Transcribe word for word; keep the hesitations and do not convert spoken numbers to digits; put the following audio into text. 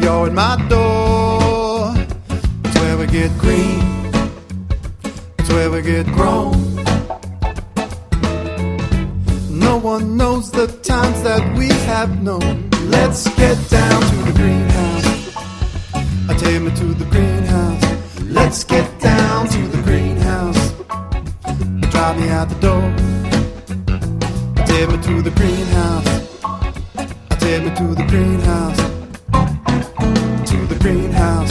you're at my door. It's where we get green, it's where we get grown. No one knows the times that we have known. Let's get down to the greenhouse. I take me to the greenhouse. Let's get down to the greenhouse. Drive me out the door. Take me to the greenhouse. I take me to the greenhouse. To the greenhouse.